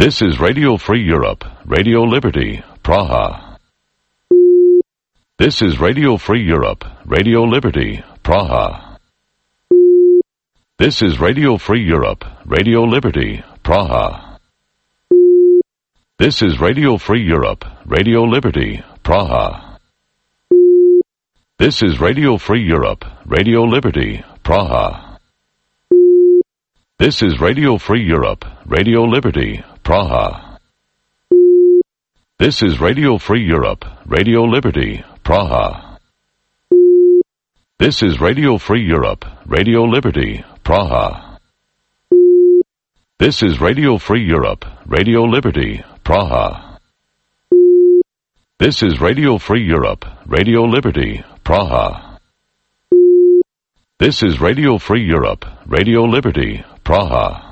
This is Radio Free Europe, Radio Liberty, Praha. This is Radio Free Europe, Radio Liberty, Praha. This is Radio Free Europe, Radio Liberty, Praha. This is Radio Free Europe, Radio Liberty, Praha. This is Radio Free Europe, Radio Liberty, Praha. This is Radio Free Europe, Radio Liberty, Praha. This is Radio Free Europe, Radio Liberty, Praha. This is Radio Free Europe, Radio Liberty, Praha. This is Radio Free Europe, Radio Liberty, Praha. This is Radio Free Europe, Radio Liberty, Praha. This is Radio Free Europe, Radio Liberty, Praha.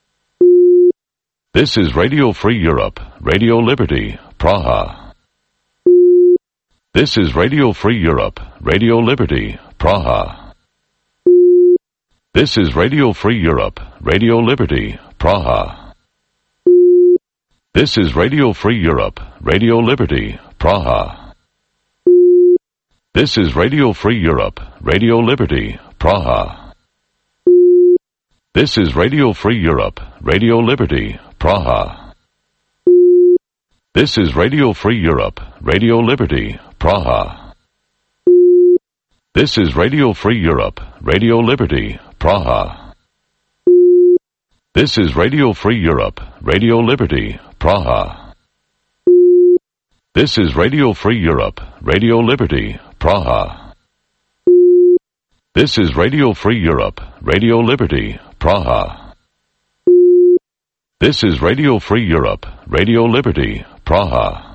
This is Radio Free Europe, Radio Liberty, Praha. This is Radio Free Europe, Radio Liberty, Praha. This is Radio Free Europe, Radio Liberty, Praha. This is Radio Free Europe, Radio Liberty, Praha. This is Radio Free Europe, Radio Liberty, Praha. This is Radio Free Europe, Radio Liberty, Praha. This is Radio Free Europe, Radio Liberty, Praha. This is Radio Free Europe, Radio Liberty, Praha. This is Radio Free Europe, Radio Liberty, Praha. This is Radio Free Europe, Radio Liberty, Praha. This is Radio Free Europe, Radio Liberty, Praha. This is Radio Free Europe, Radio Liberty, Praha.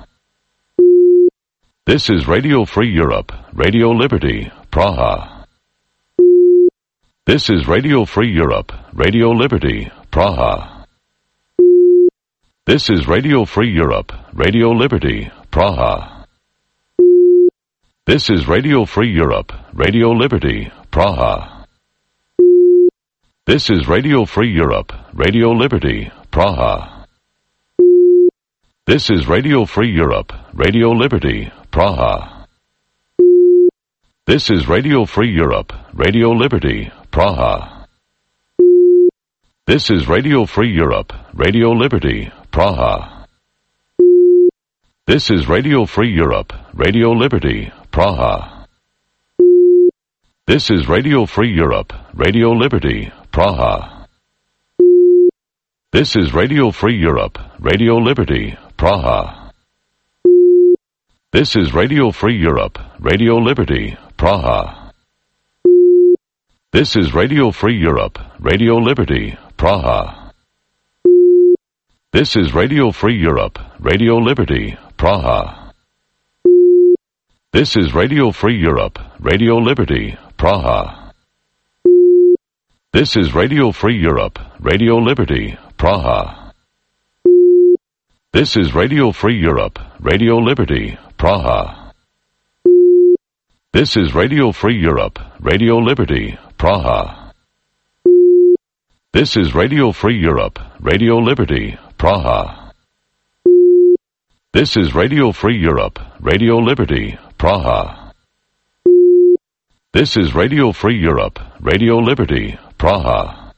This is Radio Free Europe, Radio Liberty, Praha. This is Radio Free Europe, Radio Liberty, Praha. This is Radio Free Europe, Radio Liberty, Praha. This is Radio Free Europe, Radio Liberty, Praha. This is Radio Free Europe, Radio Liberty, Praha. This is Radio Free Europe, Radio Liberty, Praha. This is Radio Free Europe, Radio Liberty, Praha. This is Radio Free Europe, Radio Liberty, Praha. This is Radio Free Europe, Radio Liberty, Praha. This is Radio Free Europe, Radio Liberty, Praha. This is Radio Free Europe, Radio Liberty, Praha. This is Radio Free Europe, Radio Liberty, Praha. This is Radio Free Europe, Radio Liberty, Praha. This is Radio Free Europe, Radio Liberty, Praha. This is Radio Free Europe, Radio Liberty, Praha. This is Radio Free Europe, Radio Liberty, Praha. This is Radio Free Europe, Radio Liberty, Praha. This is Radio Free Europe, Radio Liberty, Praha. This is Radio Free Europe, Radio Liberty, Praha. This is Radio Free Europe, Radio Liberty, Praha. This is Radio Free Europe, Radio Liberty, Praha.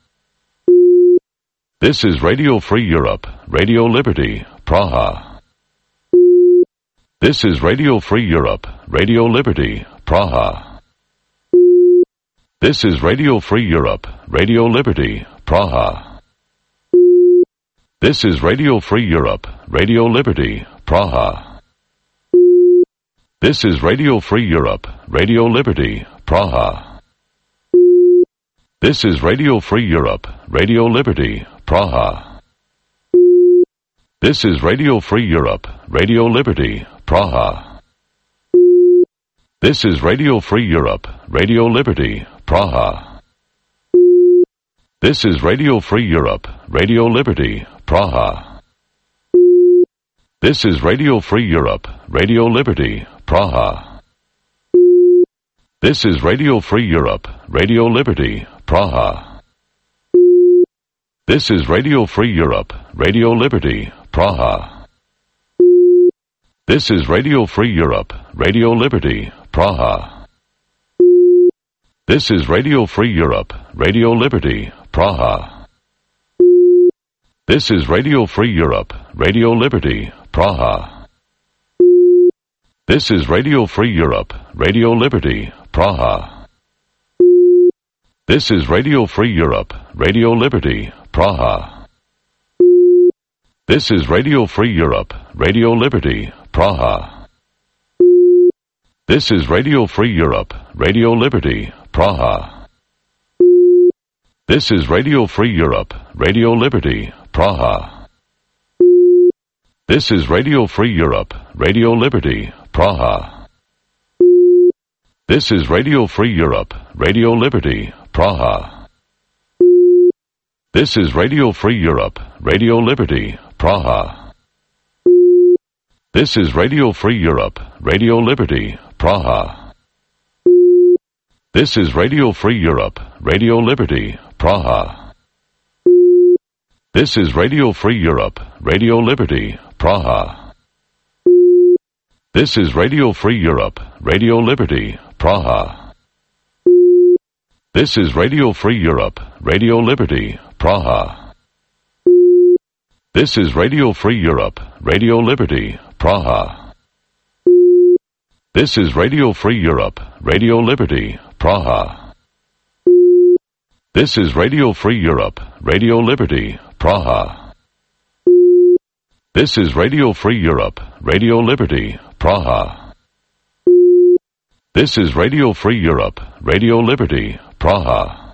This is Radio Free Europe, Radio Liberty, Praha. This is Radio Free Europe, Radio Liberty, Praha. This is Radio Free Europe, Radio Liberty, Praha. This is Radio Free Europe, Radio Liberty, Praha. This is Radio Free Europe, Radio Liberty, Praha. This is Radio Free Europe, Radio Liberty, Praha. This is Radio Free Europe, Radio Liberty, Praha. This is Radio Free Europe, Radio Liberty, Praha. This is Radio Free Europe, Radio Liberty, Praha. This is Radio Free Europe, Radio Liberty, Praha. This is Radio Free Europe, Radio Liberty, Praha. This is Radio Free Europe, Radio Liberty, Praha. This is Radio Free Europe, Radio Liberty, Praha. This is Radio Free Europe, Radio Liberty, Praha. This is Radio Free Europe, Radio Liberty, Praha. This is Radio Free Europe, Radio Liberty, Praha. This is Radio Free Europe, Radio Liberty, Praha. This is Radio Free Europe, Radio Liberty, Praha. This is Radio Free Europe, Radio Liberty, Praha. This is Radio Free Europe, Radio Liberty, Praha. This is Radio Free Europe, Radio Liberty, Praha. This is Radio Free Europe, Radio Liberty, Praha. This is Radio Free Europe, Radio Liberty, Praha. This is Radio Free Europe, Radio Liberty, Praha. This is Radio Free Europe, Radio Liberty, Praha. This is Radio Free Europe, Radio Liberty, Praha. This is Radio Free Europe, Radio Liberty, Praha. This is Radio Free Europe, Radio Liberty, Praha. This is Radio Free Europe, Radio Liberty, Praha. This is Radio Free Europe, Radio Liberty, Praha. This is Radio Free Europe, Radio Liberty, Praha. This is Radio Free Europe, Radio Liberty, Praha. This is Radio Free Europe, Radio Liberty, Praha.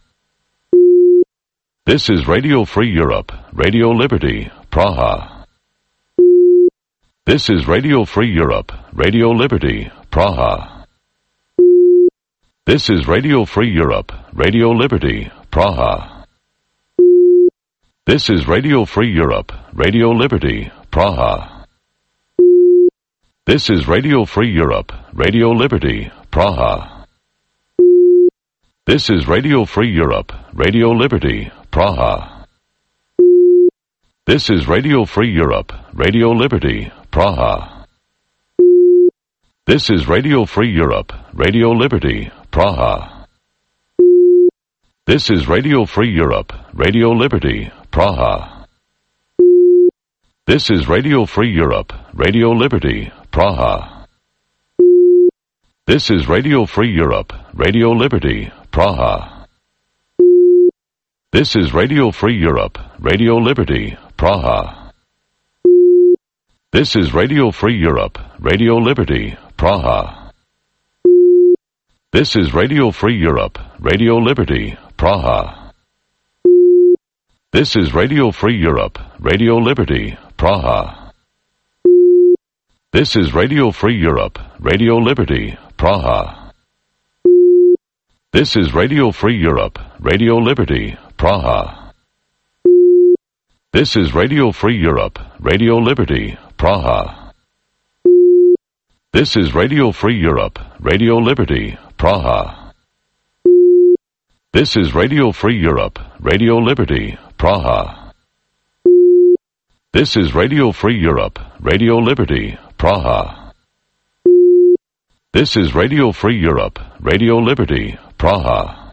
This is Radio Free Europe, Radio Liberty, Praha. This is Radio Free Europe, Radio Liberty, Praha. This is Radio Free Europe, Radio Liberty, Praha. This is Radio Free Europe, Radio Liberty, Praha. This is Radio Free Europe, Radio Liberty, Praha. This is Radio Free Europe, Radio Liberty, Praha. This is Radio Free Europe, Radio Liberty, Praha. This is Radio Free Europe, Radio Liberty, Praha. This is Radio Free Europe, Radio Liberty, Praha. This is Radio Free Europe, Radio Liberty, Praha. This is Radio Free Europe, Radio Liberty, Praha. This is Radio Free Europe, Radio Liberty, Praha. This is Radio Free Europe, Radio Liberty, Praha. This is Radio Free Europe, Radio Liberty, Praha. This is Radio Free Europe, Radio Liberty, Praha. This is Radio Free Europe, Radio Liberty, Praha. This is Radio Free Europe, Radio Liberty, Praha. This is Radio Free Europe, Radio Liberty, Praha. This is Radio Free Europe, Radio Liberty, Praha. This is Radio Free Europe, Radio Liberty, Praha. This is Radio Free Europe, Radio Liberty, Praha. This is Radio Free Europe, Radio Liberty, Praha.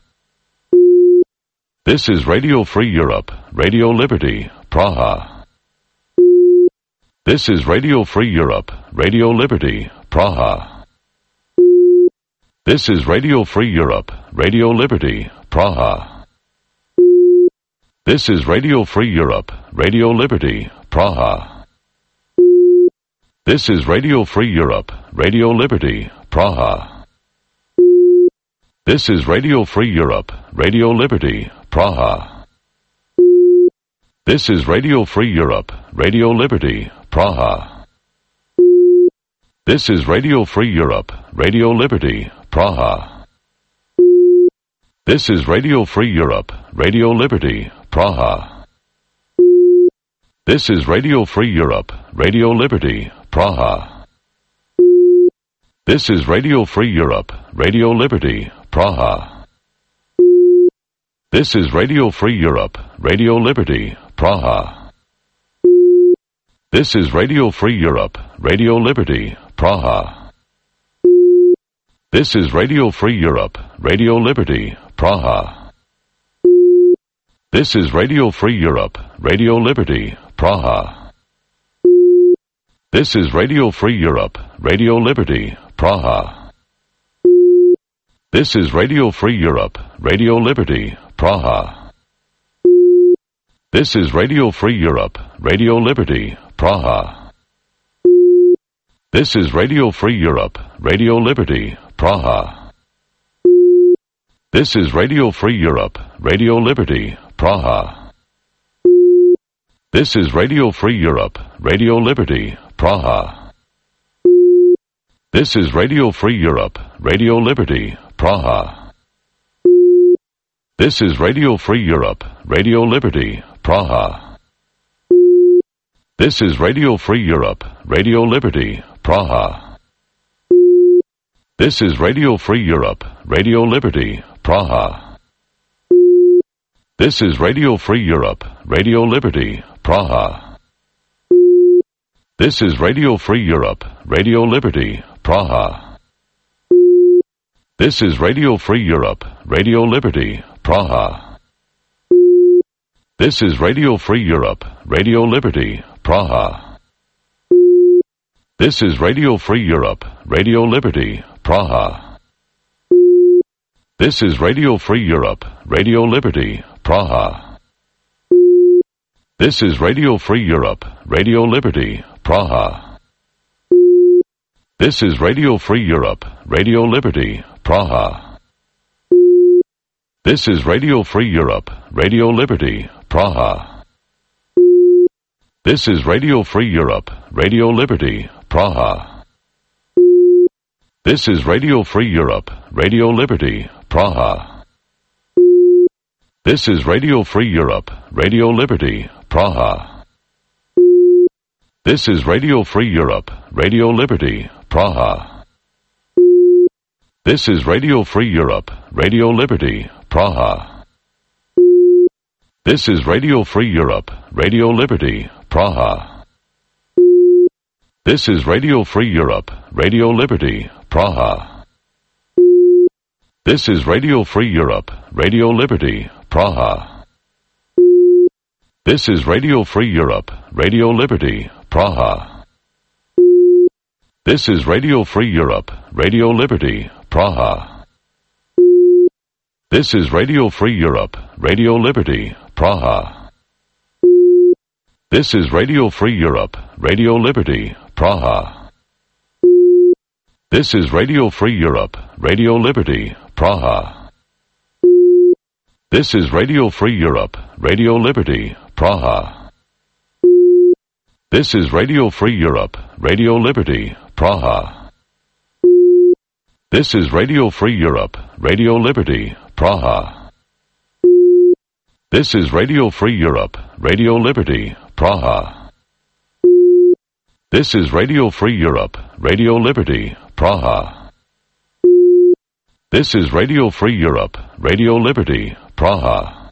This is Radio Free Europe, Radio Liberty, Praha. This is Radio Free Europe, Radio Liberty, Praha. This is Radio Free Europe, Radio Liberty, Praha. This is Radio Free Europe, Radio Liberty, Praha. This is Radio Free Europe, Radio Liberty, Praha. This is Radio Free Europe, Radio Liberty, Praha. This is Radio Free Europe, Radio Liberty, Praha. This is Radio Free Europe, Radio Liberty, Praha. This is Radio Free Europe, Radio Liberty, Praha. This is Radio Free Europe, Radio Liberty, Praha. This is Radio Free Europe, Radio Liberty, Praha. This is Radio Free Europe, Radio Liberty, Praha. This is Radio Free Europe, Radio Liberty, Praha. This is Radio Free Europe, Radio Liberty, Praha. This is Radio Free Europe, Radio Liberty, Praha. This is Radio Free Europe, Radio Liberty, Praha. This is Radio Free Europe, Radio Liberty, Praha. This is Radio Free Europe, Radio Liberty, Praha. This is Radio Free Europe, Radio Liberty, Praha. This is Radio Free Europe, Radio Liberty, Praha. This is Radio Free Europe, Radio Liberty, Praha. This is Radio Free Europe, Radio Liberty, Praha. This is Radio Free Europe, Radio Liberty, Praha. This is Radio Free Europe, Radio Liberty, Praha. This is Radio Free Europe, Radio Liberty, Praha. This is Radio Free Europe, Radio Liberty, Praha. This is Radio Free Europe, Radio Liberty, Praha. This is Radio Free Europe, Radio Liberty, Praha. This is Radio Free Europe, Radio Liberty, Praha. This is Radio Free Europe, Radio Liberty, Praha. This is Radio Free Europe, Radio Liberty, Praha. This is Radio Free Europe, Radio Liberty, Praha. This is Radio Free Europe, Radio Liberty, Praha. This is Radio Free Europe, Radio Liberty, Praha. This is Radio Free Europe, Radio Liberty, Praha. This is Radio Free Europe, Radio Liberty, Praha. This is Radio Free Europe, Radio Liberty, Praha. This is Radio Free Europe, Radio Liberty, Praha. This is Radio Free Europe, Radio Liberty, Praha. This is Radio Free Europe, Radio Liberty, Praha. This is Radio Free Europe, Radio Liberty, Praha. This is Radio Free Europe, Radio Liberty, Praha. This is Radio Free Europe, Radio Liberty, Praha. This is Radio Free Europe, Radio Liberty, Praha. This is Radio Free Europe, Radio Liberty, Praha. This is Radio Free Europe, Radio Liberty, Praha. This is Radio Free Europe, Radio Liberty, Praha. This is Radio Free Europe, Radio Liberty, Praha. This is Radio Free Europe, Radio Liberty, Praha. This is Radio Free Europe, Radio Liberty, Praha. This is Radio Free Europe, Radio Liberty, Praha. This is Radio Free Europe, Radio Liberty, Praha. This is Radio Free Europe, Radio Liberty, Praha.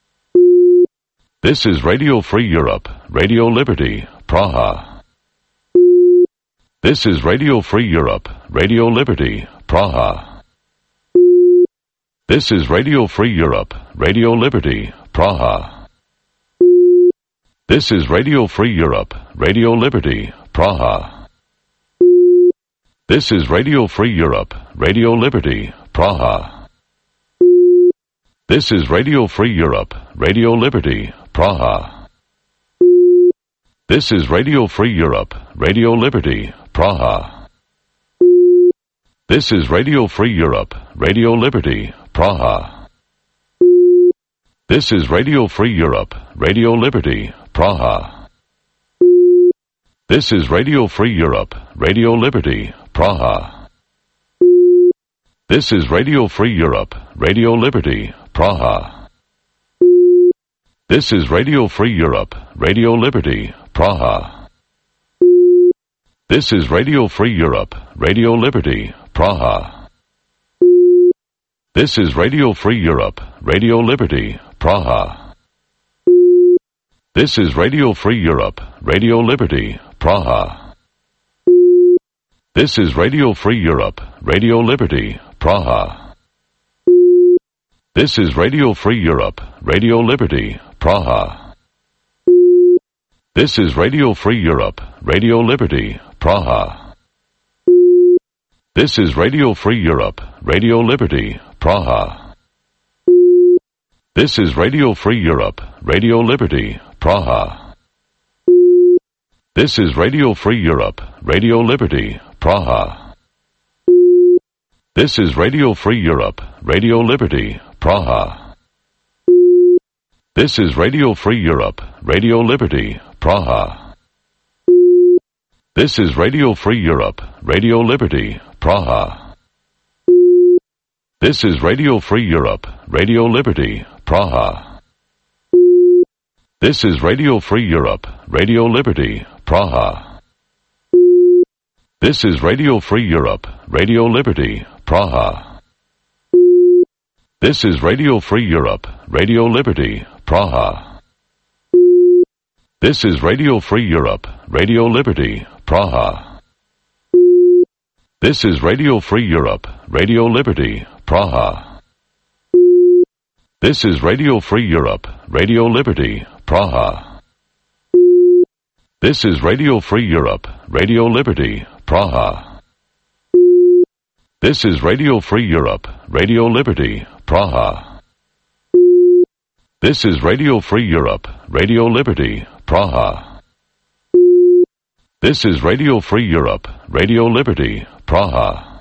This is Radio Free Europe, Radio Liberty, Praha. This is Radio Free Europe, Radio Liberty, Praha. This is Radio Free Europe, Radio Liberty, Praha. This is Radio Free Europe, Radio Liberty, Praha. This is Radio Free Europe, Radio Liberty, Praha. This is Radio Free Europe, Radio Liberty, Praha. This is Radio Free Europe, Radio Liberty, Praha. This is Radio Free Europe, Radio Liberty, Praha. This is Radio Free Europe, Radio Liberty, Praha. This is Radio Free Europe, Radio Liberty, Praha. This is Radio Free Europe, Radio Liberty, Praha. This is Radio Free Europe, Radio Liberty, Praha. This is Radio Free Europe, Radio Liberty, Praha. This is Radio Free Europe, Radio Liberty, Praha. This is Radio Free Europe, Radio Liberty, Praha. This is Radio Free Europe, Radio Liberty, Praha. This is Radio Free Europe, Radio Liberty, Praha. This is Radio Free Europe, Radio Liberty, Praha. This is Radio Free Europe, Radio Liberty, Praha. This is Radio Free Europe, Radio Liberty, Praha. This is Radio Free Europe, Radio Liberty, Praha. This is Radio Free Europe, Radio Liberty, Praha. This is Radio Free Europe, Radio Liberty, Praha. This is Radio Free Europe, Radio Liberty, Praha. This is Radio Free Europe, Radio Liberty, Praha. This is Radio Free Europe, Radio Liberty, Praha. This is Radio Free Europe, Radio Liberty, Praha. This is Radio Free Europe, Radio Liberty, Praha. This is Radio Free Europe, Radio Liberty, Praha. This is Radio Free Europe, Radio Liberty, Praha. This is Radio Free Europe, Radio Liberty, Praha. This is Radio Free Europe, Radio Liberty, Praha. This is Radio Free Europe, Radio Liberty, Praha. This is Radio Free Europe, Radio Liberty, Praha. This is Radio Free Europe, Radio Liberty, Praha.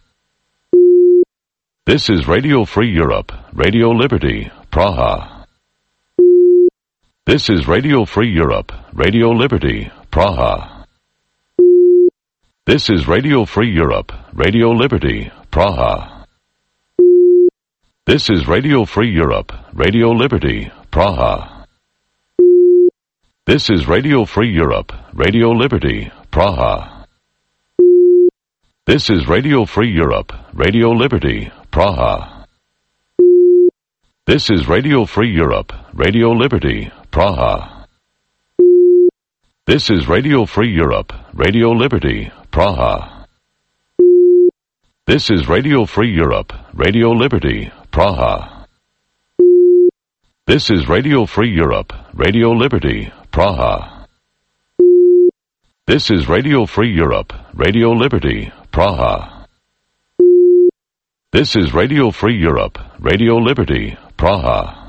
This is Radio Free Europe, Radio Liberty, Praha. This is Radio Free Europe, Radio Liberty, Praha. This is Radio Free Europe, Radio Liberty, Praha. This is Radio Free Europe, Radio Liberty, Praha. This is Radio Free Europe, Radio Liberty, Praha. This is Radio Free Europe, Radio Liberty, Praha. This is Radio Free Europe, Radio Liberty, Praha. This is Radio Free Europe, Radio Liberty, Praha. This is Radio Free Europe, Radio Liberty, Praha. This is Radio Free Europe, Radio Liberty, Praha. This is Radio Free Europe, Radio Liberty, Praha. This is Radio Free Europe, Radio Liberty, Praha.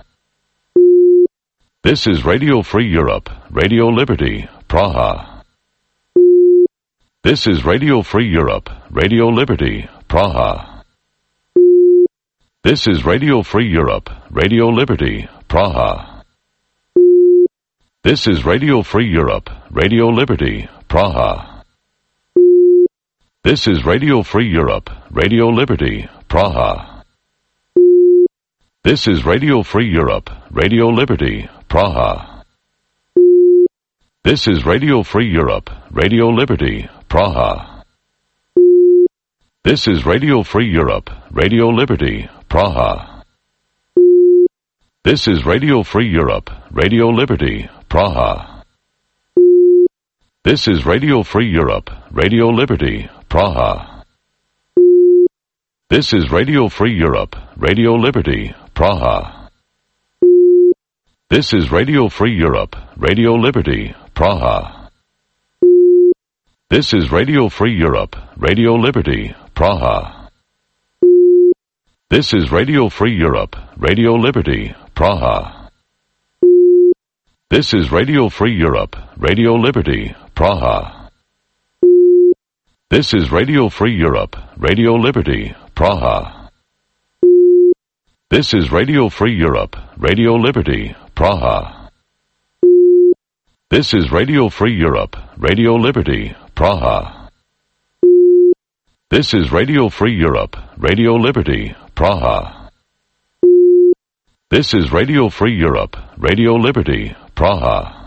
This is Radio Free Europe, Radio Liberty, Praha. This is Radio Free Europe, Radio Liberty, Praha. This is Radio Free Europe, Radio Liberty, Praha. This is Radio Free Europe, Radio Liberty, Praha. This is Radio Free Europe, Radio Liberty, Praha. This is Radio Free Europe, Radio Liberty, Praha. This is Radio Free Europe, Radio Liberty, Praha. This is Radio Free Europe, Radio Liberty, Praha. This is Radio Free Europe, Radio Liberty, Praha. This is Radio Free Europe, Radio Liberty, Praha. This is Radio Free Europe, Radio Liberty, Praha. This is Radio Free Europe, Radio Liberty, Praha. This is Radio Free Europe, Radio Liberty, Praha. This is Radio Free Europe, Radio Liberty, Praha. This is Radio Free Europe, Radio Liberty, Praha. This is Radio Free Europe, Radio Liberty, Praha. This is Radio Free Europe, Radio Liberty, Praha. This is Radio Free Europe, Radio Liberty, Praha. This is Radio Free Europe, Radio Liberty, Praha. This is Radio Free Europe, Radio Liberty, Praha.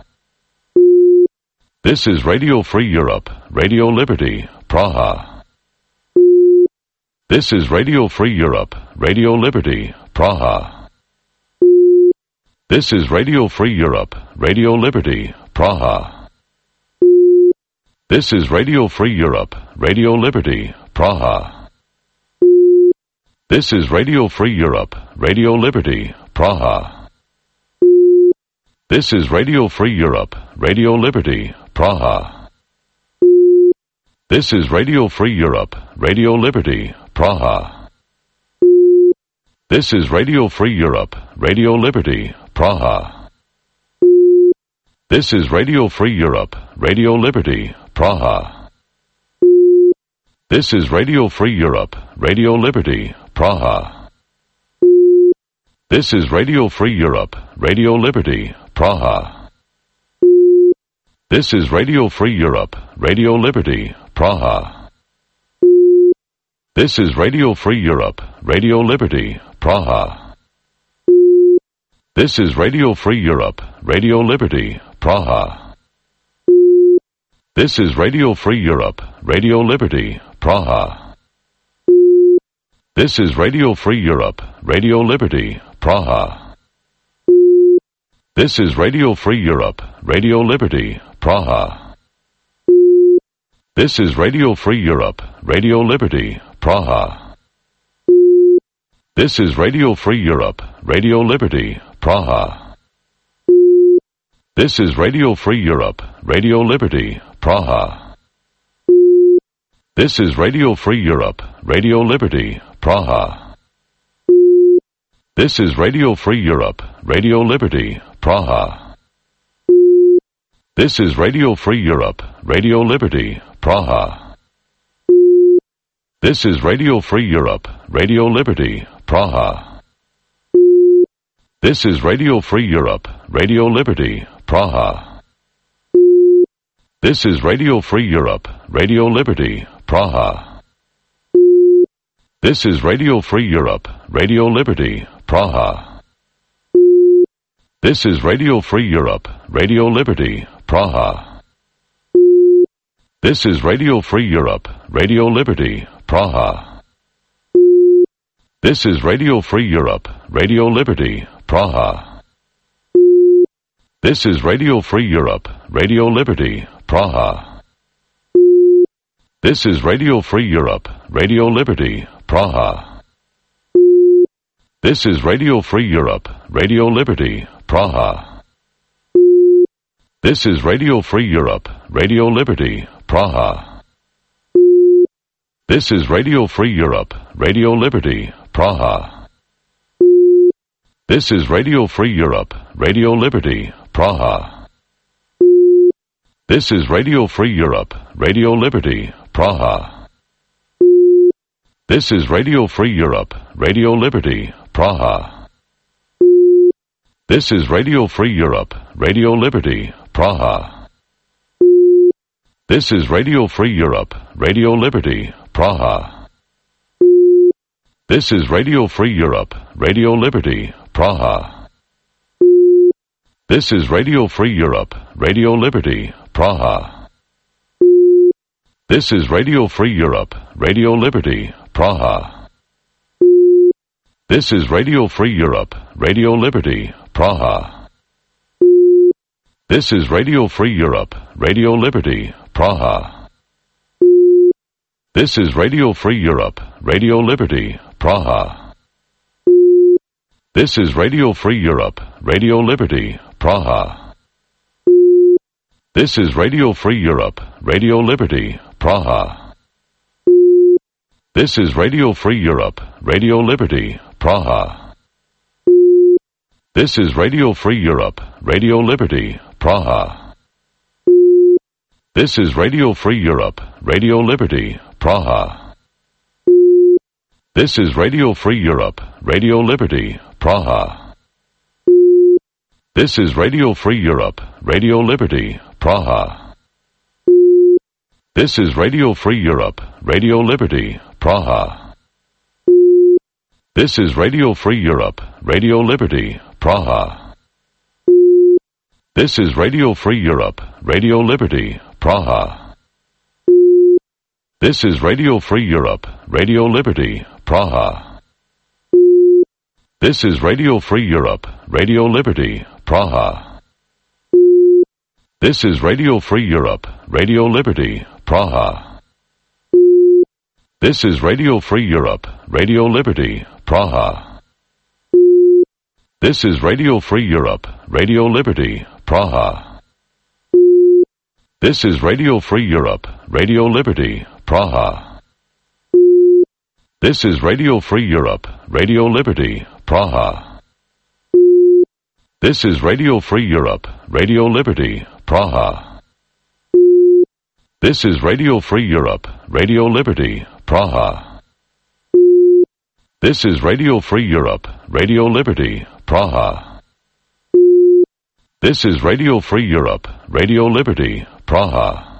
This is Radio Free Europe, Radio Liberty, Praha. This is Radio Free Europe, Radio Liberty, Praha. This is Radio Free Europe, Radio Liberty, Praha. This is Radio Free Europe, Radio Liberty, Praha. This is Radio Free Europe, Radio Liberty, Praha. This is Radio Free Europe, Radio Liberty, Praha. This is Radio Free Europe, Radio Liberty, Praha. This is Radio Free Europe, Radio Liberty, Praha. This is Radio Free Europe, Radio Liberty, Praha. This is Radio Free Europe, Radio Liberty, Praha. This is Radio Free Europe, Radio Liberty, Praha. This is Radio Free Europe, Radio Liberty, Praha. This is Radio Free Europe, Radio Liberty, Praha. This is Radio Free Europe, Radio Liberty, Praha. This is Radio Free Europe, Radio Liberty, Praha. This is Radio Free Europe, Radio Liberty, Praha. This is Radio Free Europe, Radio Liberty, Praha. This is Radio Free Europe, Radio Liberty, Praha. This is Radio Free Europe, Radio Liberty, Praha. This is Radio Free Europe, Radio Liberty, Praha. This is Radio Free Europe, Radio Liberty, Praha. This is Radio Free Europe, Radio Liberty, Praha. This is Radio Free Europe, Radio Liberty, Praha. This is Radio Free Europe, Radio Liberty, Praha. This is Radio Free Europe, Radio Liberty, Praha. This is Radio Free Europe, Radio Liberty, Praha. This is Radio Free Europe, Radio Liberty, Praha. This is Radio Free Europe, Radio Liberty, Praha. This is Radio Free Europe, Radio Liberty, Praha. This is Radio Free Europe, Radio Liberty, Praha. This is Radio Free Europe, Radio Liberty, Praha. This is Radio Free Europe, Radio Liberty, Praha. This is Radio Free Europe, Radio Liberty, Praha. This is Radio Free Europe, Radio Liberty, Praha. This is Radio Free Europe, Radio Liberty, Praha. This is Radio Free Europe, Radio Liberty, Praha. This is Radio Free Europe, Radio Liberty, Praha. This is Radio Free Europe, Radio Liberty, Praha. This is Radio Free Europe, Radio Liberty, Praha. This is Radio Free Europe, Radio Liberty, Praha. This is Radio Free Europe, Radio Liberty, Praha. This is Radio Free Europe, Radio Liberty, Praha. This is Radio Free Europe, Radio Liberty, Praha. This is Radio Free Europe, Radio Liberty, Praha. This is Radio Free Europe, Radio Liberty, Praha. This is Radio Free Europe, Radio Liberty, Praha. This is Radio Free Europe, Radio Liberty, Praha. This is Radio Free Europe, Radio Liberty, Praha. This is Radio Free Europe, Radio Liberty, Praha. This is Radio Free Europe, Radio Liberty, Praha. This is Radio Free Europe, Radio Liberty, Praha. This is Radio Free Europe, Radio Liberty, Praha. This is Radio Free Europe, Radio Liberty, Praha. This is Radio Free Europe, Radio Liberty, Praha. This is Radio Free Europe, Radio Liberty, Praha. This is Radio Free Europe, Radio Liberty, Praha. This is Radio Free Europe, Radio Liberty, Praha. This is Radio Free Europe, Radio Liberty, Praha. This is Radio Free Europe, Radio Liberty, Praha. This is Radio Free Europe, Radio Liberty, Praha. This is Radio Free Europe, Radio Liberty, Praha. This is Radio Free Europe, Radio Liberty, Praha. This is Radio Free Europe, Radio Liberty, Praha. This is Radio Free Europe, Radio Liberty, Praha. This is Radio Free Europe, Radio Liberty, Praha. This is Radio Free Europe, Radio Liberty, Praha. This is Radio Free Europe, Radio Liberty, Praha.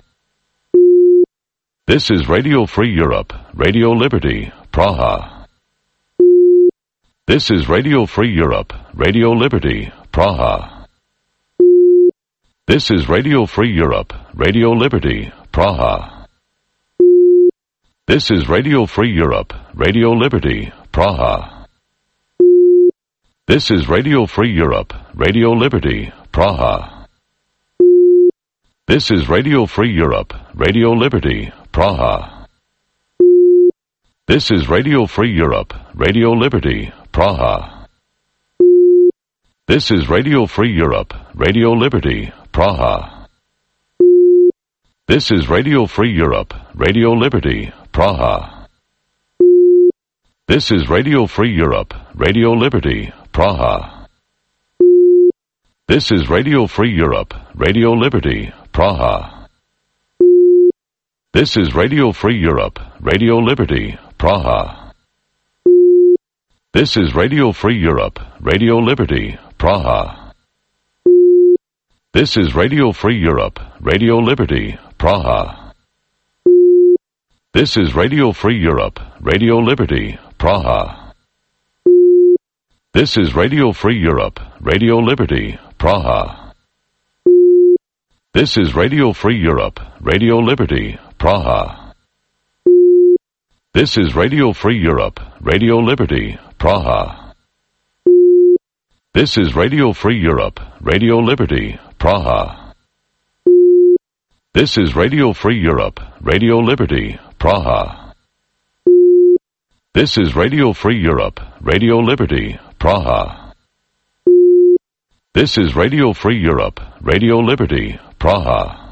This is Radio Free Europe, Radio Liberty, Praha. This is Radio Free Europe, Radio Liberty, Praha. This is Radio Free Europe, Radio Liberty, Praha. This is Radio Free Europe, Radio Liberty, Praha. This is Radio Free Europe, Radio Liberty, Praha. This is Radio Free Europe, Radio Liberty, Praha. This is Radio Free Europe, Radio Liberty, Praha. This is Radio Free Europe, Radio Liberty, Praha. This is Radio Free Europe, Radio Liberty, Praha. This is Radio Free Europe, Radio Liberty, Praha. This is Radio Free Europe, Radio Liberty, Praha. This is Radio Free Europe, Radio Liberty, Praha. This is Radio Free Europe, Radio Liberty, Praha. This is Radio Free Europe, Radio Liberty, Praha. This is Radio Free Europe, Radio Liberty, Praha. This is Radio Free Europe, Radio Liberty, Praha. This is Radio Free Europe, Radio Liberty, Praha. This is Radio Free Europe, Radio Liberty, Praha. This is Radio Free Europe, Radio Liberty, Praha. This is Radio Free Europe, Radio Liberty, Praha. This is Radio Free Europe, Radio Liberty, Praha. This is Radio Free Europe, Radio Liberty, Praha.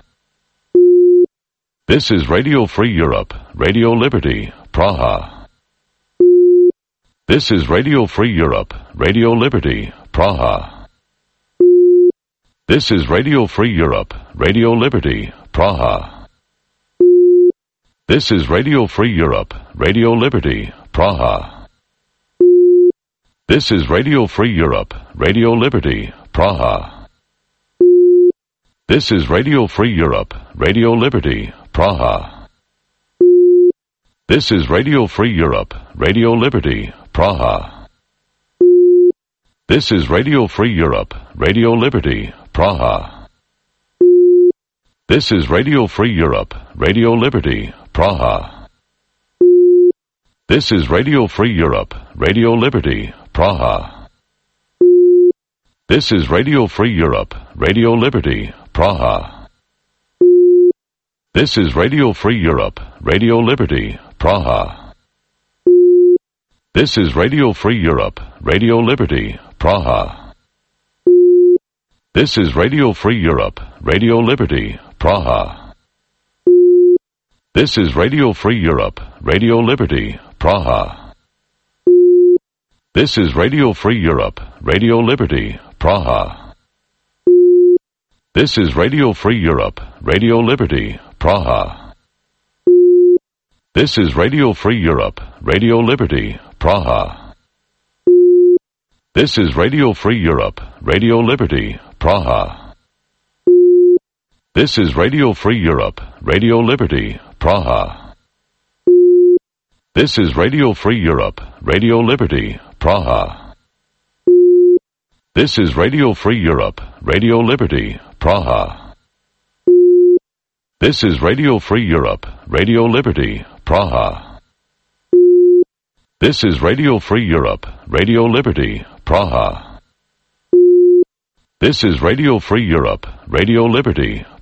This is Radio Free Europe, Radio Liberty, Praha. This is Radio Free Europe, Radio Liberty, Praha. This is Radio Free Europe, Radio Liberty, Praha. This is Radio Free Europe, Radio Liberty, Praha. This is Radio Free Europe, Radio Liberty, Praha. This is Radio Free Europe, Radio Liberty, Praha. This is Radio Free Europe, Radio Liberty, Praha. This is Radio Free Europe, Radio Liberty, Praha. This is Radio Free Europe, Radio Liberty, Praha. This is Radio Free Europe, Radio Liberty, Praha. This is Radio Free Europe, Radio Liberty, Praha. This is Radio Free Europe, Radio Liberty, Praha. This is Radio Free Europe, Radio Liberty, Praha. This is Radio Free Europe, Radio Liberty, Praha. This is Radio Free Europe, Radio Liberty, Praha. This is Radio Free Europe, Radio Liberty, Praha. This is Radio Free Europe, Radio Liberty, Praha. This is Radio Free Europe, Radio Liberty, Praha. This is Radio Free Europe, Radio Liberty, Praha. This is Radio Free Europe, Radio Liberty, Praha. This is Radio Free Europe, Radio Liberty, Praha. This is Radio Free Europe, Radio Liberty, Praha. This is Radio Free Europe, Radio Liberty, Praha. This is Radio Free Europe, Radio Liberty, Praha. This is Radio Free Europe, Radio Liberty,